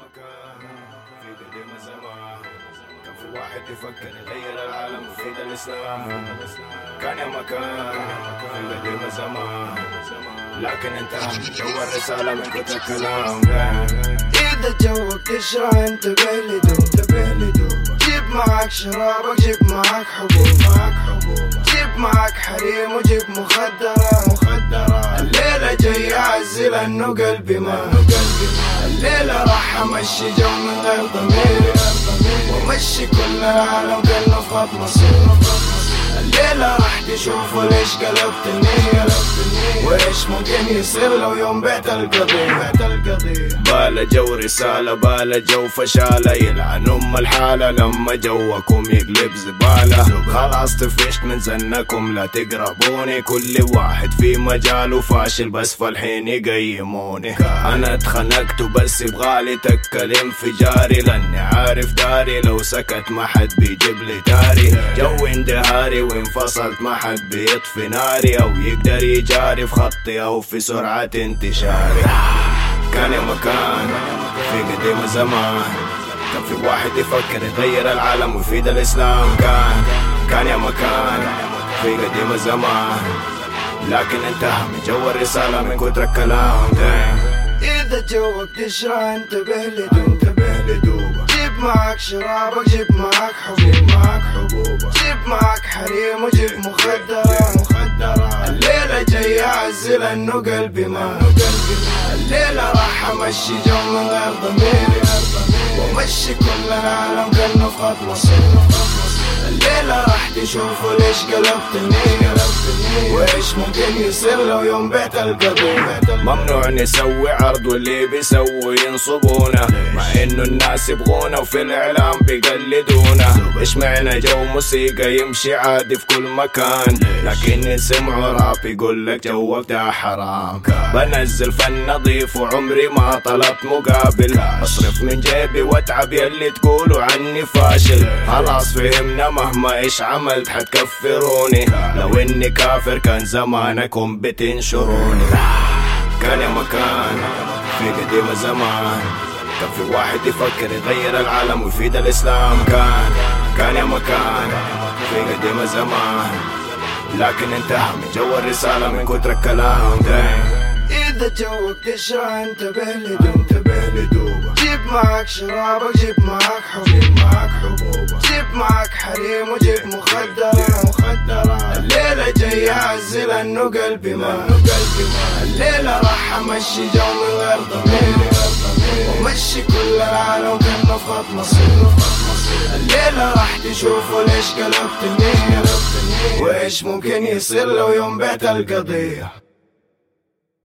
مكان في قديم الزمان كان في واحد يفكر يغير العالم ويفيد الإسلام. كان يا مكان في قديم الزمان لكن انتهى جو الرسالة من كتر الكلام. إذا جوك تشرى انتبه لدوب جيب معك شرابك جيب معك حبوب جيب معك حريم وجيب مخدرات. الليلة جاي أعز لأنه قلبي ما الليلة راح أمشي جو من غير ضمير ومشي كل العالم كأنه في خط مصير. الليلة راح تشوفوا ليش قلبت النية وإيش ممكن يصير لو يوم بعت القضية. بالا جو رسالة بالا جو فشالة يلعن الحالة لما جوكم يقلب زبالة. خلاص طفشت من زنكم لا تقربوني، كل واحد في مجاله فاشل بس فالحين يقيموني. أنا اتخنقت وبس يبغالي تكل انفجاري لاني عارف داري لو سكت ما حد بيجيب لي داري. جو اندهاري وانفصلت ما حد بيطفي ناري او يقدر يجاري في خطي او في سرعة انتشاري. كان يا مكان في قديم الزمان كان في واحد يفكر يغير العالم ويفيد الإسلام. كان يا مكان في قديم الزمان لكن انتهى من جو الرسالة من كتر الكلام. إذا جوك تشرى انتبه لدوب جيب معك شرابك جيب معك حبوب جيب معك حريم وجيب مخدرات. الليلة جاي أعز لأنه قلبي ما الليلة راح أمشي جو من غير ضمير ومشي كل العالم كأنه في خط مصير. الليلة راح تشوفوا ليش قلبت النية وإيش ممكن يصير لو يوم بعت القضية. ممنوع نسوي عرض واللي بيسوي ينصبونا مع إنه الناس يبغونا وفي الإعلام بيقلدونا. إيش معنى جو موسيقى يمشي عادي في كل مكان لكن يسمعوا راب يقول لك جوك ده حرام. بنزل فن نظيف وعمري ما طلبت مقابل، أصرف من جيبي واتعب يلي تقولوا عني فاشل. خلاص فهمنا مهما إيش عملت حتكفروني، لو إني كافر كان زمانكم بتنشروني. كان يا مكان في قديم الزمان كان في واحد يفكر يغير العالم ويفيد الإسلام. كان يا مكان في قديم الزمان لكن انتهى من جو الرسالة من كتر الكلام. إذا جوك تشرى انتبه لدوب جيب معك شرابك جيب معك حبوب جيب معك حريم وجيب مخدرات. الليلة جاي أعز لأنه قلبي ما الليلة راح أمشي جو من غير ضمير ومشي كل العالم كأنه في خط مصير. الليلة راح تشوفوا ليش قلبت النية وإيش ممكن يصير لو يوم بعت القضية.